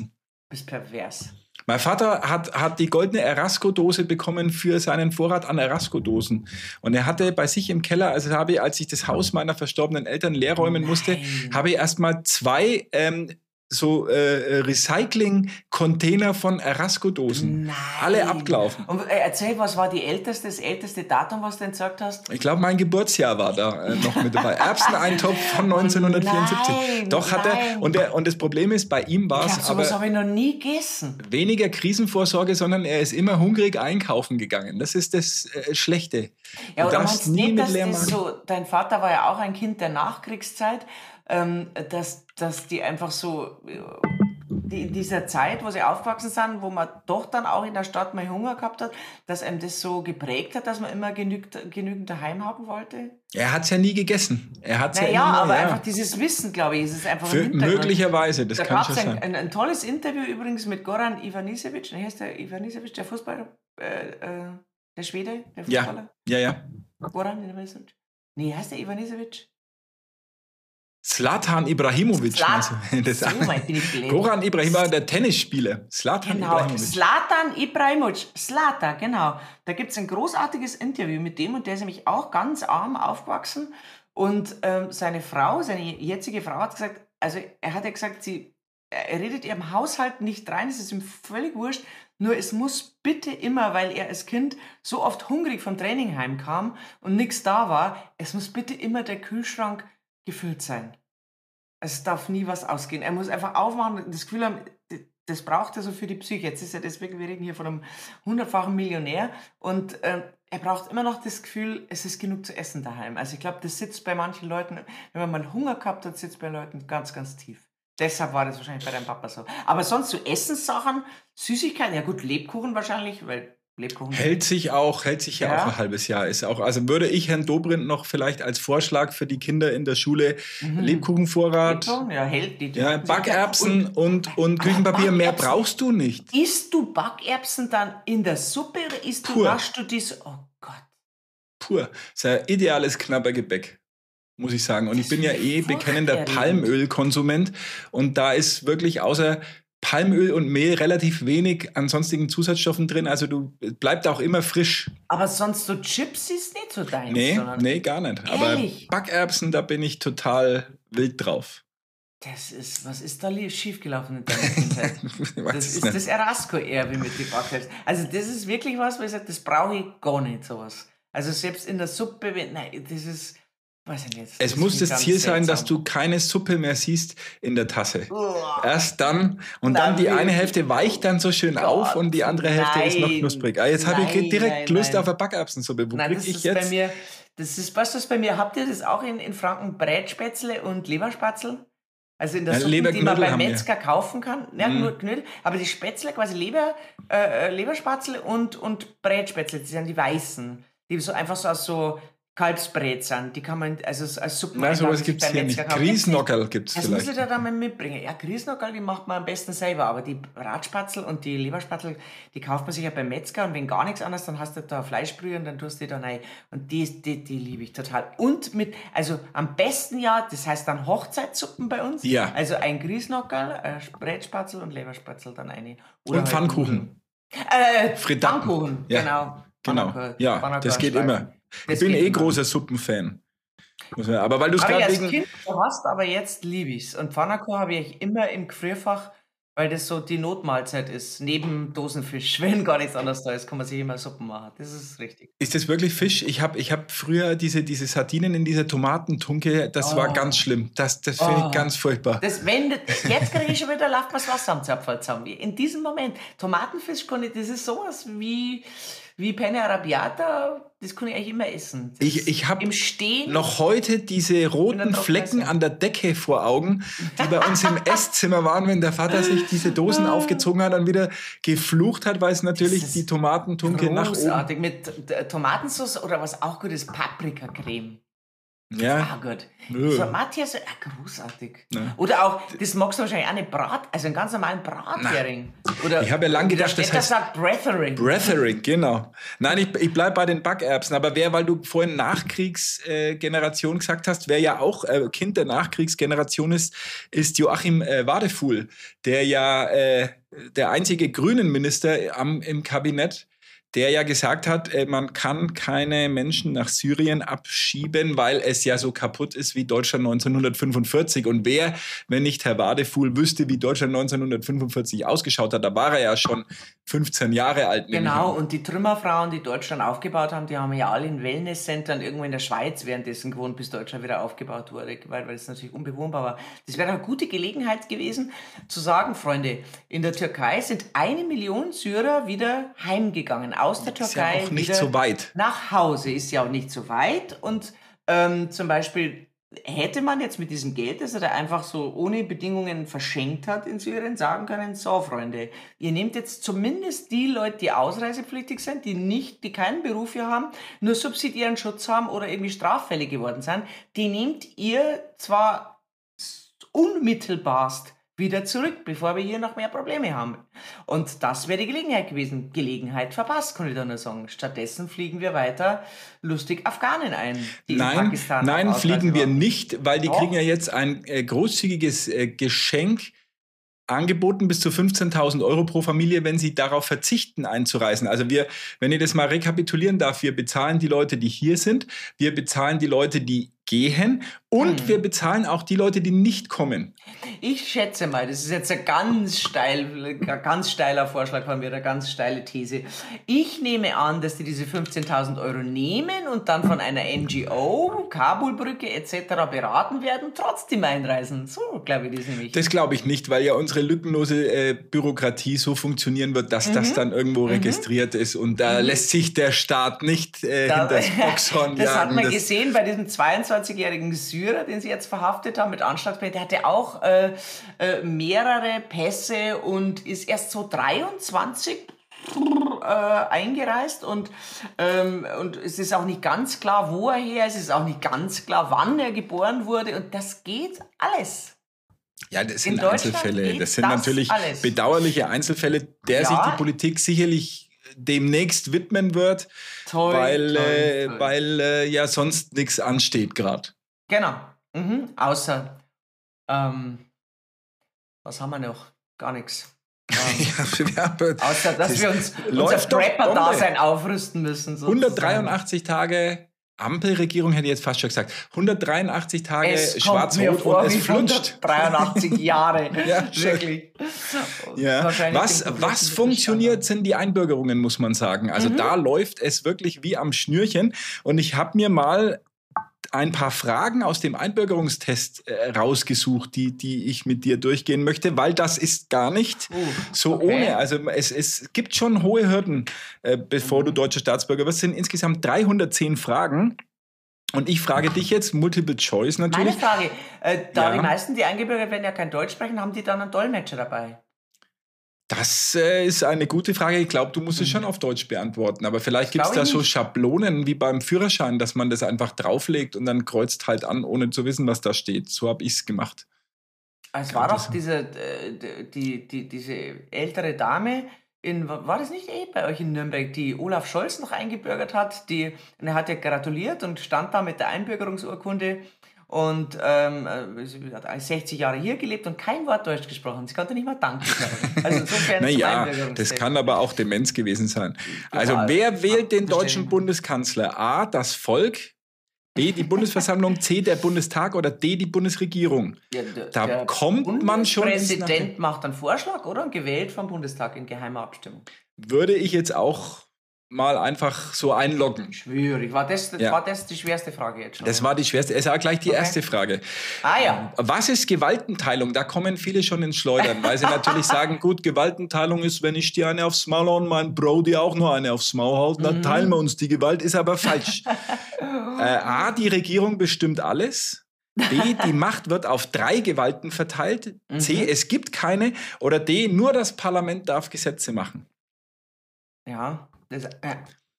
bist pervers. Mein Vater hat, hat die goldene Erasco-Dose bekommen für seinen Vorrat an Erasco-Dosen. Und er hatte bei sich im Keller, also habe ich, als ich das Haus meiner verstorbenen Eltern leer räumen Nein. musste, habe ich erstmal zwei ähm, so äh, Recycling-Container von Erasco-Dosen. Nein. Alle abgelaufen. Und äh, erzähl, was war die älteste, das älteste Datum, was du denn gesagt hast? Ich glaube, mein Geburtsjahr war da äh, noch mit dabei. Erbseneintopf von neunzehnhundertvierundsiebzig. Nein, Doch hat nein. er, und, der, und das Problem ist, bei ihm war Ich es glaube, sowas aber habe ich noch nie gegessen. weniger Krisenvorsorge, sondern er ist immer hungrig einkaufen gegangen. Das ist das äh, Schlechte. Ja, Du oder darfst meinst du nie nicht, mit dass leerem das Magen- so, dein Vater war ja auch ein Kind der Nachkriegszeit, ähm, dass, dass die einfach so, äh, die, in dieser Zeit, wo sie aufgewachsen sind, wo man doch dann auch in der Stadt mal Hunger gehabt hat, dass einem das so geprägt hat, dass man immer genügend, genügend daheim haben wollte? Er hat es ja nie gegessen. Er hat's Naja, ja immer, aber ja. einfach dieses Wissen, glaube ich, ist es einfach Für, im Hintergrund. möglicherweise, das Da kann gab schon es ein, sein. ein, ein tolles Interview übrigens mit Goran Ivanisevic. Wie heißt der Ivanisevic, der Fußballer? Äh, äh, der Schwede, der Ja, Fußballer? ja, ja. Goran Ivanisevic? Nee, heißt der Ivanisevic? Zlatan Ibrahimovic. Zlat- meinst du? Das So weit bin ich gelernt. Goran Ibrahimovic, der Tennisspieler. Zlatan Genau, Ibrahimovic. Zlatan Ibrahimovic. Zlatan, genau. Da gibt es ein großartiges Interview mit dem und der ist nämlich auch ganz arm aufgewachsen. Und ähm, seine Frau, seine jetzige Frau hat gesagt, also er hat ja gesagt, sie, er redet ihrem Haushalt nicht rein, es ist ihm völlig wurscht, nur es muss bitte immer, weil er als Kind so oft hungrig vom Training heimkam und nichts da war, es muss bitte immer der Kühlschrank gefüllt sein. Es darf nie was ausgehen. Er muss einfach aufmachen und das Gefühl haben, das braucht er so für die Psyche. Jetzt ist er deswegen, wir reden hier von einem hundertfachen Millionär und äh, er braucht immer noch das Gefühl, es ist genug zu essen daheim. Also ich glaube, das sitzt bei manchen Leuten, wenn man mal Hunger gehabt hat, sitzt bei Leuten ganz, ganz tief. Deshalb war das wahrscheinlich bei deinem Papa so. Aber sonst so Essenssachen, Süßigkeiten, ja gut, Lebkuchen wahrscheinlich, weil Lebkuchen... Hält sich auch, hält sich ja, Ja. auch ein halbes Jahr. Ist auch, also würde ich Herrn Dobrindt noch vielleicht als Vorschlag für die Kinder in der Schule Lebkuchenvorrat, Lebkuchen, ja, hält die. ja, Backerbsen und, und Küchenpapier, mehr Backerbsen- brauchst du nicht. Isst du Backerbsen dann in der Suppe oder isst du, Pur. waschst du die so... Oh Gott. Pur. Das ist ein ideales Knabbergebäck, muss ich sagen. Und ich Das bin ja finde ich eh bekennender furchterregend. Palmölkonsument. Und da ist wirklich außer Palmöl und Mehl relativ wenig an sonstigen Zusatzstoffen drin. Also du bleibt auch immer frisch. Aber sonst so Chips ist nicht so deins. Nee, sondern nee, gar nicht. Ehrlich? Aber Backerbsen, da bin ich total wild drauf. Das ist, was ist da li- schiefgelaufen in deiner Kindheit? Ich weiß Das es ist nicht. das Erasco-Erbe mit den Backerbsen. Also das ist wirklich was, wo ich sage, das brauche ich gar nicht, sowas. Also selbst in der Suppe, wenn- nein, das ist, weiß ich nicht. Es das muss finde ich das ganz Ziel sein, dass seltsam. du keine Suppe mehr siehst in der Tasse. Uah. Erst dann und Na, dann die eine wirklich? Hälfte weicht dann so schön Gott, auf und die andere Hälfte ist noch nein. knusprig. Ah, jetzt habe ich Nein, direkt nein, Lust nein. auf eine Backerbsensuppe. Wo Nein, krieg das ich ist jetzt? bei mir, das ist, weißt du, was bei mir, habt ihr das auch in, in Franken, Brätspätzle und Leberspatzel? Also in der Ja, Suppe, die man Leberknödel beim haben wir. Metzger kaufen kann. Ja, Mhm. nur Knödel. Aber die Spätzle, quasi Leber, äh, Leberspatzel und, und Brätspätzle, die sind die weißen. Die so einfach so aus so Kalbsbrät sind. Die kann man also als Suppen Nein, sowas sich gibt es beim hier nicht. Metzger kaufen. Gibt's nicht. Grießnockerl gibt es Das muss ich vielleicht. da dann mal mitbringen. Ja, Grießnockerl, die macht man am besten selber, aber die Bratspatzel und die Leberspatzel, die kauft man sich ja beim Metzger und wenn gar nichts anderes, dann hast du da Fleischbrühe und dann tust du die da rein. Und die, die, die liebe ich total. Und mit, also am besten ja, das heißt dann Hochzeitssuppen bei uns. Ja. Also ein Grießnockerl, ein Brätspatzel und Leberspatzel dann eine. Oder Und halt Pfannkuchen. Äh, Fritatten. Pfannkuchen, Ja, genau. Genau. Pfannkuchen, Ja, Pfannkuchen das geht Streifen. immer. Das Ich bin geht eh immer. großer Suppenfan. Muss man- Aber weil du es Habe ich gerade als wegen... Kind gehasst, aber jetzt liebe ich es. Und Pfannkuchen habe ich immer im Gefrierfach, weil das so die Notmahlzeit ist. Neben Dosenfisch. Wenn gar nichts anderes da ist, kann man sich immer Suppen machen. Das ist richtig. Ist das wirklich Fisch? Ich habe ich hab früher diese, diese Sardinen in dieser Tomatentunke, das war Oh. ganz schlimm. Das, das finde Oh. ich ganz furchtbar. Das, wenn, jetzt kriege ich schon wieder, läuft mir das Wasser am Zapfel zusammen. In diesem Moment. Tomatenfisch kann ich, das ist sowas wie, wie Penne Arrabbiata, das kann ich eigentlich immer essen. Das Ich, ich habe Im Stehen. noch heute diese roten Trockner Flecken sein. an der Decke vor Augen, die bei uns im Esszimmer waren, wenn der Vater sich diese Dosen aufgezogen hat und wieder geflucht hat, weil es natürlich Das ist die Tomatentunke nach oben... Großartig. Mit äh, Tomatensauce oder was auch gut ist, Paprikacreme. Ja. Ah, gut. Nö. So, Matthias, ja, großartig. Ja. Oder auch, das magst du wahrscheinlich auch nicht, Brat, also einen ganz normalen Brathering. Oder Ich habe ja lang wie der gedacht, das Städter heißt sagt Brethering. Brethering, genau. Nein, ich, ich bleibe bei den Backerbsen. Aber wer, weil du vorhin Nachkriegsgeneration äh, gesagt hast, wer ja auch äh, Kind der Nachkriegsgeneration ist, ist Joachim äh, Wadefuhl, der ja äh, der einzige Grünen-Minister am, im Kabinett, der ja gesagt hat, äh, man kann keine Menschen nach Syrien abschieben, weil es ja so kaputt ist wie Deutschland neunzehnhundertfünfundvierzig. Und wer, wenn nicht Herr Wadefuhl, wüsste, wie Deutschland neunzehnhundertfünfundvierzig ausgeschaut hat, da war er ja schon fünfzehn Jahre alt. Genau, und die Trümmerfrauen, die Deutschland aufgebaut haben, die haben ja alle in Wellnesscentern irgendwo in der Schweiz währenddessen gewohnt, bis Deutschland wieder aufgebaut wurde, weil, weil es natürlich unbewohnbar war. Das wäre eine gute Gelegenheit gewesen, zu sagen, Freunde, in der Türkei sind eine Million Syrer wieder heimgegangen. Aus der Ist ja Türkei auch nicht wieder so weit. nach Hause. Ist ja auch nicht so weit. Und ähm, zum Beispiel hätte man jetzt mit diesem Geld, das er da einfach so ohne Bedingungen verschenkt hat in Syrien, sagen können, so Freunde, ihr nehmt jetzt zumindest die Leute, die ausreisepflichtig sind, die nicht, die keinen Beruf hier haben, nur subsidiären Schutz haben oder irgendwie straffällig geworden sind, die nehmt ihr zwar unmittelbarst wieder zurück, bevor wir hier noch mehr Probleme haben. Und das wäre die Gelegenheit gewesen. Gelegenheit verpasst, kann ich da nur sagen. Stattdessen fliegen wir weiter lustig Afghanen ein, die in Nein, Pakistan nein, auf fliegen Ausreise wir waren. nicht, weil die Doch. kriegen ja jetzt ein äh, großzügiges äh, Geschenk angeboten, bis zu fünfzehntausend Euro pro Familie, wenn sie darauf verzichten, einzureisen. Also wir, wenn ich das mal rekapitulieren darf, wir bezahlen die Leute, die hier sind, wir bezahlen die Leute, die gehen und Hm. wir bezahlen auch die Leute, die nicht kommen. Ich schätze mal, das ist jetzt ein ganz, steil, ein ganz steiler Vorschlag von mir, eine ganz steile These. Ich nehme an, dass die diese fünfzehntausend Euro nehmen und dann von einer N G O, Kabulbrücke et cetera beraten werden, trotzdem einreisen. So glaube ich das nämlich. Das glaube ich nicht, weil ja unsere lückenlose äh, Bürokratie so funktionieren wird, dass Mhm. das dann irgendwo registriert ist und da lässt sich der Staat nicht äh, hinter das Boxhorn das jagen. hat man Das- gesehen bei diesem zweiundzwanzigjährigen Syrer, den sie jetzt verhaftet haben mit Anschlagspässe. Der hatte auch äh, äh, mehrere Pässe und ist erst so dreiundzwanzig äh, eingereist und, ähm, und es ist auch nicht ganz klar, wo er her ist, es ist auch nicht ganz klar, wann er geboren wurde und das geht alles. Ja, das In sind Deutschland Einzelfälle. geht Das sind das natürlich alles. bedauerliche Einzelfälle, der Ja. sich die Politik sicherlich demnächst widmen wird, Toll, weil, toll, äh, toll. weil äh, ja sonst nichts ansteht gerade. Genau. Mhm. Außer, ähm, was haben wir noch? Gar nichts. Ähm, außer, dass Das wir uns unser läuft doch Prepper-Dasein aufrüsten müssen. sozusagen. hundertdreiundachtzig Tage Ampelregierung, hätte ich jetzt fast schon gesagt. hundertdreiundachtzig Tage Es kommt mir schwarz-rot vor und es wie flutscht. hundertdreiundachtzig Jahre. Ja, schön. Wirklich. Ja. Wahrscheinlich Was, den was kompletten funktioniert, sind die Einbürgerungen, muss man sagen. Also Mhm. da läuft es wirklich wie am Schnürchen. Und ich habe mir mal ein paar Fragen aus dem Einbürgerungstest äh, rausgesucht, die, die ich mit dir durchgehen möchte, weil das ist gar nicht Uh, so okay. ohne. Also es, es gibt schon hohe Hürden, äh, bevor Mhm. du deutscher Staatsbürger wirst. Es sind insgesamt dreihundertzehn Fragen. Und ich frage dich jetzt, Multiple Choice Meine natürlich. Frage, äh, da Ja. die meisten, die eingebürgert werden, ja kein Deutsch sprechen, haben die dann einen Dolmetscher dabei? Das äh, ist eine gute Frage. Ich glaube, du musst es schon auf Deutsch beantworten. Aber vielleicht gibt es Glaub da ich so nicht. Schablonen wie beim Führerschein, dass man das einfach drauflegt und dann kreuzt halt an, ohne zu wissen, was da steht. So habe ich es gemacht. Es Kann war das doch diese, äh, die, die, diese ältere Dame, in, war das nicht eh bei euch in Nürnberg, die Olaf Scholz noch eingebürgert hat? Die, und er hat ja gratuliert und stand da mit der Einbürgerungsurkunde und ähm, äh, sie hat sechzig Jahre hier gelebt und kein Wort Deutsch gesprochen. Sie konnte nicht mal Danke sagen. Also insofern zum Naja, das Einbürgerungstest. kann aber auch Demenz gewesen sein. Also Ja, wer wählt den verstehen. deutschen Bundeskanzler? A, das Volk, B, die Bundesversammlung, C, der Bundestag oder D, die Bundesregierung? Ja, der, Da der kommt man schon ins Bundespräsident macht einen Vorschlag, oder? Gewählt vom Bundestag in geheimer Abstimmung. Würde ich jetzt auch mal einfach so einloggen. Schwierig. War das, Ja. war das die schwerste Frage jetzt schon? Das war die schwerste. Es war gleich die Okay. erste Frage. ah ja. Was ist Gewaltenteilung? Da kommen viele schon ins Schleudern, weil sie natürlich sagen, gut, Gewaltenteilung ist, wenn ich dir eine aufs Maul haue und mein Bro dir auch nur eine aufs Maul haut, dann teilen wir uns die Gewalt, ist aber falsch. äh, A, die Regierung bestimmt alles. B, die Macht wird auf drei Gewalten verteilt. C, es gibt keine. Oder D, nur das Parlament darf Gesetze machen. Ja. Das, äh,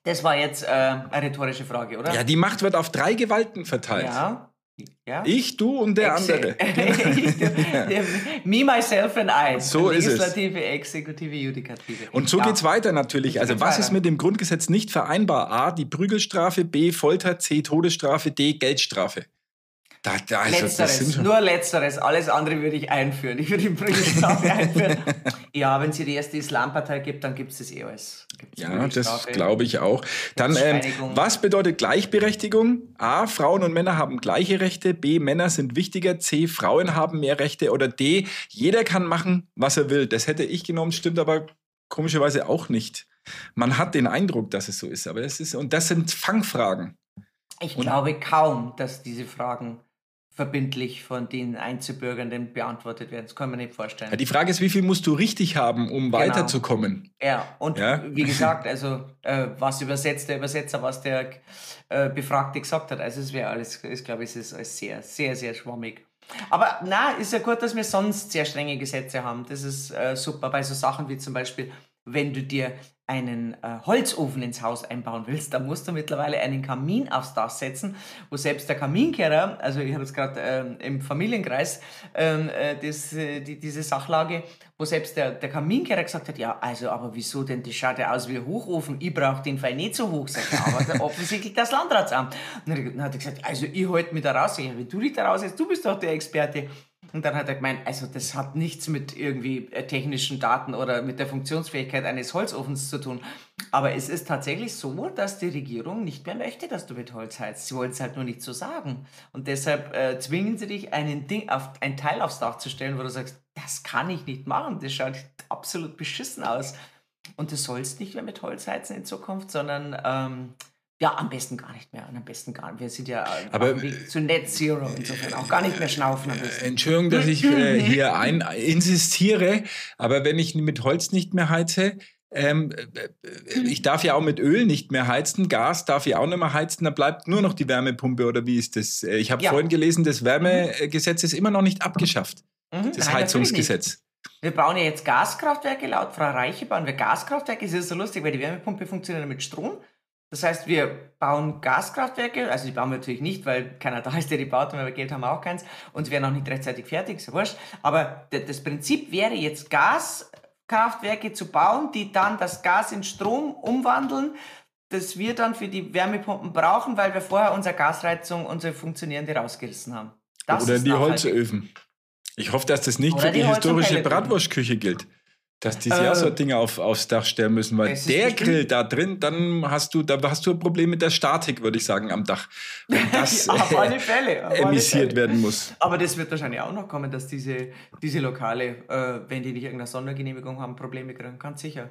Das war jetzt äh, eine rhetorische Frage, oder? Ja, die Macht wird auf drei Gewalten verteilt. Ja. Ja. Ich, du und der Exe- andere. ich, der, me, myself and I. So ist es. Legislative, Exekutive, Judikative. Und so ja. geht's weiter natürlich. So Also geht's was weiter. ist mit dem Grundgesetz nicht vereinbar? A, die Prügelstrafe, B, Folter, C, Todesstrafe, D, Geldstrafe. Da, da, also, das sind Letzteres, schon- nur Letzteres. Alles andere würde ich einführen. Ich würde die Prügelstrafe einführen. Ja, wenn es hier die erste Islampartei gibt, dann gibt es das eh alles. Gibt's Ja, das Prügelstrafe. glaube ich auch. Dann, ähm, Steinigung. was bedeutet Gleichberechtigung? A, Frauen und Männer haben gleiche Rechte. B, Männer sind wichtiger. C, Frauen haben mehr Rechte. Oder D, jeder kann machen, was er will. Das hätte ich genommen, stimmt aber komischerweise auch nicht. Man hat den Eindruck, dass es so ist. Aber es ist, und das sind Fangfragen. Ich glaube kaum, dass diese Fragen verbindlich von den Einzelbürgern beantwortet werden. Das kann man nicht vorstellen. Ja, die Frage ist, wie viel musst du richtig haben, um Genau. weiterzukommen? Ja, und Ja. wie gesagt, also äh, was übersetzt der Übersetzer, was der äh, Befragte gesagt hat. Also es wäre alles, ich glaube, es ist alles sehr, sehr, sehr schwammig. Aber na, ist ja gut, dass wir sonst sehr strenge Gesetze haben. Das ist äh, super bei so Sachen wie zum Beispiel, wenn du dir einen äh, Holzofen ins Haus einbauen willst, dann musst du mittlerweile einen Kamin aufs Dach setzen, wo selbst der Kaminkehrer, also ich habe jetzt gerade ähm, im Familienkreis ähm, äh, das, äh, die, diese Sachlage, wo selbst der, der Kaminkehrer gesagt hat, ja, also aber wieso denn, das schaut ja aus wie ein Hochofen, ich brauche den Fall nicht so hoch, sagt er, aber offensichtlich das Landratsamt. Und dann hat er gesagt, also ich halte mich da raus, ja, wenn du dich da raus hältst, du bist doch der Experte. Und dann hat er gemeint, also das hat nichts mit irgendwie äh, technischen Daten oder mit der Funktionsfähigkeit eines Holzofens zu tun. Aber es ist tatsächlich so, dass die Regierung nicht mehr möchte, dass du mit Holz heizt. Sie wollen es halt nur nicht so sagen. Und deshalb äh, zwingen sie dich, einen Ding auf, ein Teil aufs Dach zu stellen, wo du sagst, das kann ich nicht machen, das schaut absolut beschissen aus. Und du sollst nicht mehr mit Holz heizen in Zukunft, sondern ähm, ja, am besten gar nicht mehr. Und am besten gar nicht. Wir sind ja äh, Aber, auf dem Weg zu Net Zero, insofern auch gar nicht mehr schnaufen am besten. Entschuldigung, dass ich äh, hier ein insistiere, aber wenn ich mit Holz nicht mehr heize, ähm, äh, ich darf ja auch mit Öl nicht mehr heizen, Gas darf ich auch nicht mehr heizen, da bleibt nur noch die Wärmepumpe oder wie ist das? Äh, Ich habe Ja. vorhin gelesen, das Wärmegesetz ist immer noch nicht abgeschafft, Mhm, das nein, Heizungsgesetz. Wir bauen ja jetzt Gaskraftwerke, laut Frau Reiche bauen wir Gaskraftwerke. Es ist so lustig, weil die Wärmepumpe funktioniert mit Strom. Das heißt, wir bauen Gaskraftwerke, also die bauen wir natürlich nicht, weil keiner da ist, der die baut, und wir Geld haben wir auch keins und sie werden auch nicht rechtzeitig fertig, ist ja wurscht. Aber d- das Prinzip wäre jetzt Gaskraftwerke zu bauen, die dann das Gas in Strom umwandeln, das wir dann für die Wärmepumpen brauchen, weil wir vorher unsere Gasheizung, unsere funktionierende rausgerissen haben. Das Oder ist die nachhaltig. Holzöfen. Ich hoffe, dass das nicht Oder für die, die Holz- und historische Pelletöfen. Bratwurstküche gilt. Dass die sich Äh, auch so Dinge auf, aufs Dach stellen müssen, weil das ist der bestimmt- Grill da drin, dann hast du, da hast du ein Problem mit der Statik, würde ich sagen, am Dach. Wenn das Auf alle Fälle. Auf alle emissiert Fälle. werden muss. Aber das wird wahrscheinlich auch noch kommen, dass diese, diese Lokale, äh, wenn die nicht irgendeine Sondergenehmigung haben, Probleme kriegen. Ganz sicher.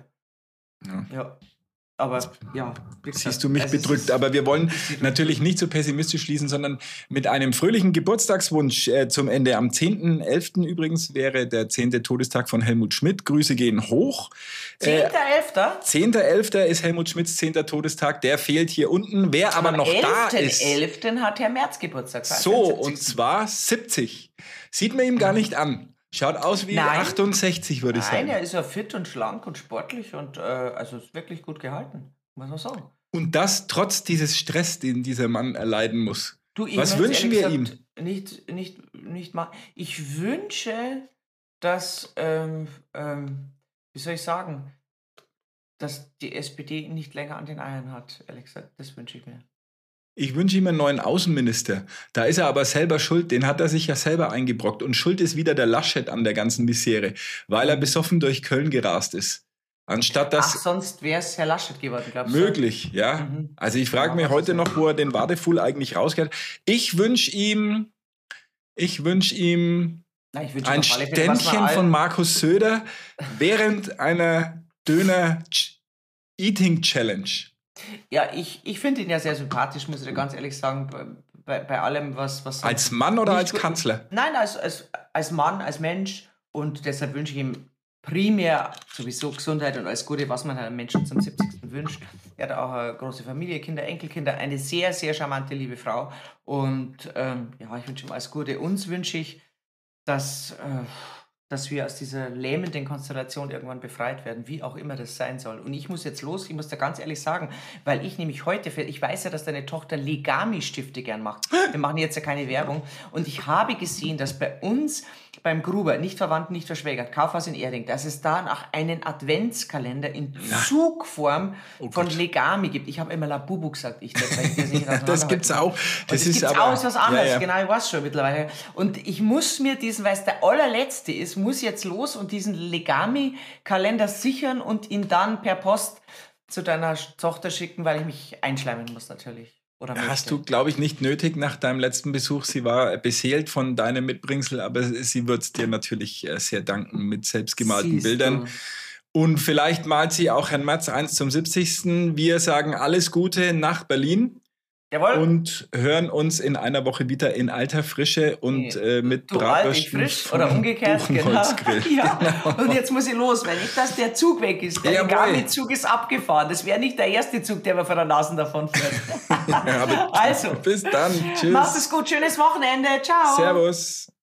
Ja. Ja. Aber ja. wie gesagt, Siehst du mich also es bedrückt, ist- aber wir wollen ist die- natürlich nicht so pessimistisch schließen, sondern mit einem fröhlichen Geburtstagswunsch äh, zum Ende. Am zehnten elften übrigens wäre der zehnte Todestag von Helmut Schmidt. Grüße gehen hoch. Äh, zehnter elfter zehnter elfter ist Helmut Schmidts zehnter Todestag. Der fehlt hier unten. Wer aber noch da ist. elften hat Herr Merz Geburtstag. So, feiert den und siebzigsten. zwar siebzig. Sieht man ihm gar nicht an. Schaut aus wie Nein. achtundsechzig, würde ich Nein, sagen. er ist ja fit und schlank und sportlich und äh, also ist wirklich gut gehalten. Muss man sagen. Und das trotz dieses Stress, den dieser Mann erleiden muss. Du, ich Was möchte wünschen ehrlich wir gesagt Nicht, nicht, nicht mal. Ich wünsche, dass, ähm, ähm, wie soll ich sagen, dass die S P D nicht länger an den Eiern hat, ehrlich gesagt. Das wünsche ich mir. Ich wünsche ihm einen neuen Außenminister. Da ist er aber selber schuld. Den hat er sich ja selber eingebrockt. Und schuld ist wieder der Laschet an der ganzen Misere, weil er besoffen durch Köln gerast ist. Anstatt Ach, das sonst wäre es Herr Laschet geworden, glaubst du? möglich, ja. Mhm. Also ich frage Ja, mich was heute ist noch, wo er den Wadefuhl eigentlich rausgeht. Ich wünsche ihm, ich wünsche ihm Na, ich wünsche ein ihm auf alle Fälle, was Ständchen man von allen- Markus Söder während einer Döner-Eating-Challenge. Ja, ich, ich finde ihn ja sehr sympathisch, muss ich dir ganz ehrlich sagen, bei, bei allem, was... was so Als Mann oder nicht als gut- Kanzler? Nein, als, als, als Mann, als Mensch. Und deshalb wünsche ich ihm primär sowieso Gesundheit und alles Gute, was man einem Menschen zum siebzigsten wünscht. Er hat auch eine große Familie, Kinder, Enkelkinder, eine sehr, sehr charmante, liebe Frau. Und ähm, ja, ich wünsche ihm alles Gute. Uns wünsche ich, dass, äh, dass wir aus dieser lähmenden Konstellation irgendwann befreit werden, wie auch immer das sein soll. Und ich muss jetzt los, ich muss dir ganz ehrlich sagen, weil ich nämlich heute, für, ich weiß ja, dass deine Tochter Legami-Stifte gern macht. Wir machen jetzt ja keine Werbung. Und ich habe gesehen, dass bei uns beim Gruber, nicht verwandt, nicht verschwägert, Kaufhaus in Erding, dass es da noch einen Adventskalender in Zugform oh von Legami gibt. Ich habe immer Labubu gesagt. Ich, das das gibt's auch. Das, das ist gibt's aber, auch, ist was anderes. Ja, ja. Genau, ich weiß schon mittlerweile. Und ich muss mir diesen, weil es der allerletzte ist, muss jetzt los und diesen Legami-Kalender sichern und ihn dann per Post zu deiner Tochter schicken, weil ich mich einschleimen muss natürlich. Oder hast du, glaube ich, nicht nötig nach deinem letzten Besuch. Sie war beseelt von deinem Mitbringsel, aber sie wird es dir natürlich sehr danken mit selbstgemalten Siehst Bildern. Du. Und vielleicht malt sie auch Herrn Merz eins zum siebzigsten Wir sagen alles Gute nach Berlin. Jawohl. Und hören uns in einer Woche wieder in alter Frische und nee. äh, mit du Bratwürsten frisch oder umgekehrt. Genau. Ja. Genau. Und jetzt muss ich los, weil nicht, dass der Zug weg ist. Der Legami-Zug ist abgefahren. Das wäre nicht der erste Zug, der mir vor der Nase davon fährt. Ja, also, bis dann. Tschüss. Macht es gut. Schönes Wochenende. Ciao. Servus.